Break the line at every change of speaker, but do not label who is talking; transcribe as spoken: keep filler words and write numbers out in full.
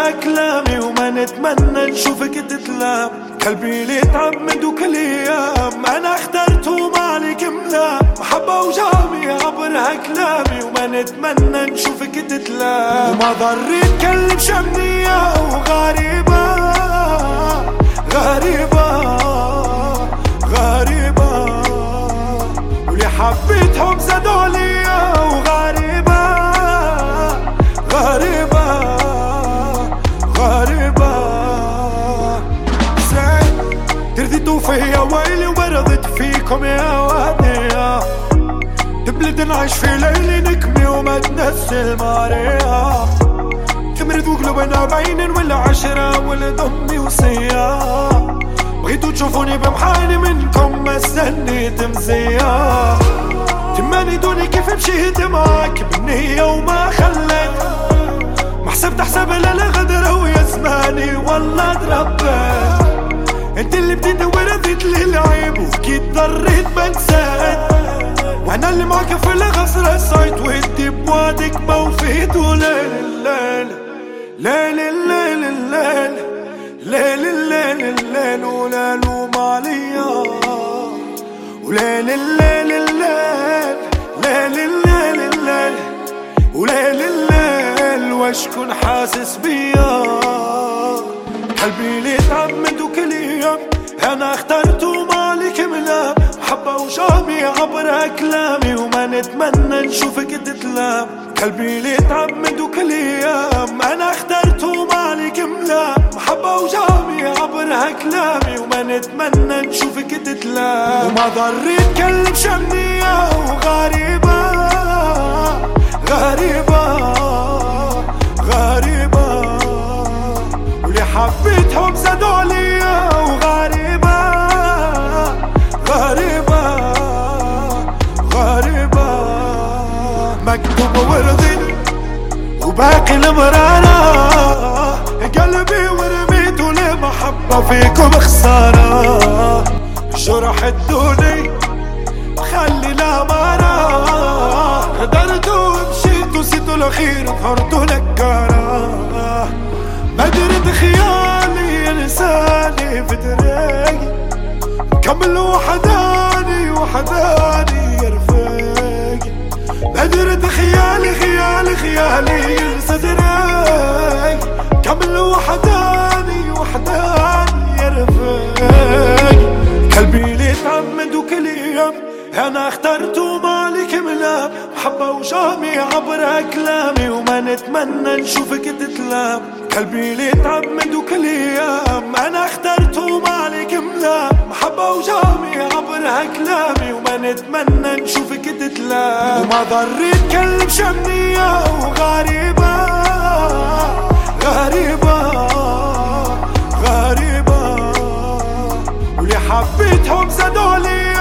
عبر أكلامي وما نتمنى نشوفك تتلام. قلبي اللي تعمد وكل ايام انا اخترته مالك ملام. محبة وجامي عبر أكلامي وما نتمنى نشوفك تتلام. وما ضر نكلم شمنية وغريبة غريبة غريبة واللي حبيتهم زادوا ليا وغريبة غريبة غريبة. زين ترضيتوا فيا ويلي ورضيت فيكم يا وادية. تبلد نعيش في ليلي نكمي وما تنسل ماريا. تمرضوا قلوبنا بعين ولا عشرة ولا ضمي وصيا. بغيتوا تشوفوني بمحاني منكم ما استنيت مزيا. تماني دوني كيف مشيت معاك بالنية وما خليت. ما حسبت حساب لا لا غدرة ويا زماني والله تربيت. انت اللي بديت ورضيت لي العيب وكيت ضريت بنسيت. وانا اللي معاك في الغصر الصيت وانتي بوادك موفيت. وليل الليل ليل الليل الليل ليل الليل الليل وليل وماليا. وليل الليل الليل ليل الليل الليل وليل الليل واشكون حاسس بيا. قلبي اللي تعمد وكل يوم انا اخترته مالك ملام. محبة وجامي عبر أكلامي وما نتمنى نشوفك تتلام. قلبي اللي تعمد وكل يوم انا اخترته مالك ملام. محبة وجامي عبر أكلامي وما نتمنى نشوفك تتلام. وما ضر نكلم شمنية وغريبة غريبة غريبة واللي حبيتهم زادوا ليا وغريبة غريبة غريبة. مكتوب ورضي وباقي المرارة. قلبي ورميته لمحبة فيكم خسارة. جرح الدوني خلي الأمارة. غدرتوا ومشيتوا وسيتوا الأخير ظهرتوا نكارة. مدرد خيالي انساني في طريقي. كمل وحداني وحداني يا رفيقي. مدرد خيالي خيالي خيالي ينسى طريقي. كمل وحداني وحداني يا رفيقي. قلبي اللي تعمد وكل يوم انا اخترته مالك ملام. محبة وجامي عبر أكلامي وما نتمنى نشوفك تتلام. قلبي اللي تعمد وكل يوم انا اخترته مالك ملام. محبة وجامي عبر أكلامي وما نتمنى نشوفك تتلام. وما ضر نكلم شمنية وغريبة غريبة غريبة واللي حبيتهم زادوا لي